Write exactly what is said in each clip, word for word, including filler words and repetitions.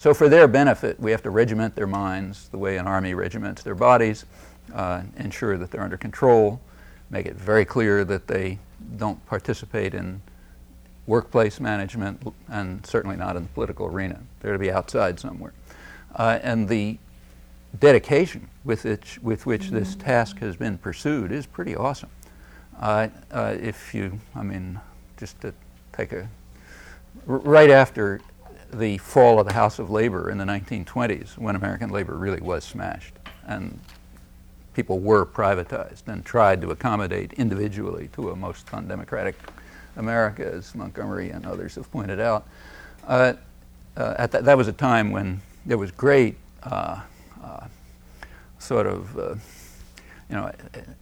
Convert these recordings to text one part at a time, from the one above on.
So for their benefit, we have to regiment their minds the way an army regiments their bodies, uh, ensure that they're under control, make it very clear that they don't participate in workplace management, and certainly not in the political arena. They're to be outside somewhere. Uh, and the dedication with which, with which mm-hmm. this task has been pursued is pretty awesome. Uh, uh, if you, I mean, just to take a, r- right after the fall of the House of Labor in the nineteen twenties, when American labor really was smashed, and people were privatized and tried to accommodate individually to a most undemocratic America, as Montgomery and others have pointed out. Uh, uh, at that, that was a time when there was great uh, uh, sort of, uh, you know,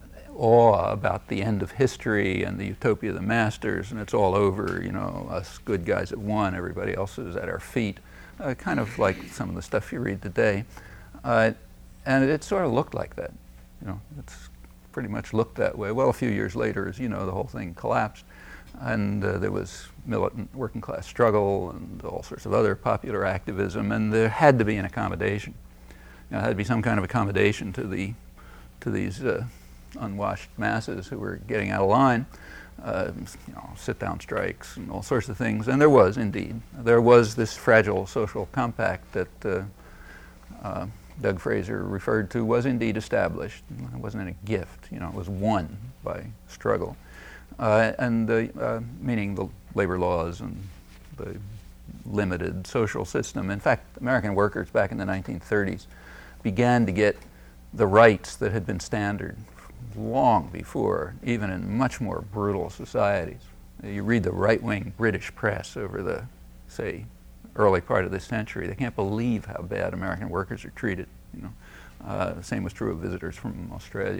awe about the end of history and the utopia of the masters, and it's all over, you know, us good guys have won, everybody else is at our feet, uh, kind of like some of the stuff you read today. Uh, and it, it sort of looked like that, you know, it's pretty much looked that way. Well, a few years later, as you know, the whole thing collapsed, and uh, there was militant working class struggle and all sorts of other popular activism, and there had to be an accommodation. You know, there had to be some kind of accommodation to the to these uh, unwashed masses who were getting out of line, uh, you know, sit-down strikes and all sorts of things. And there was, indeed. There was this fragile social compact that uh, uh, Doug Fraser referred to was indeed established. It wasn't a gift, you know, it was won by struggle. Uh, and the, uh, meaning the labor laws and the limited social system. In fact, American workers back in the nineteen thirties began to get the rights that had been standard long before, even in much more brutal societies. You read the right-wing British press over the, say, early part of this century. They can't believe how bad American workers are treated. You know, uh, the same was true of visitors from Australia.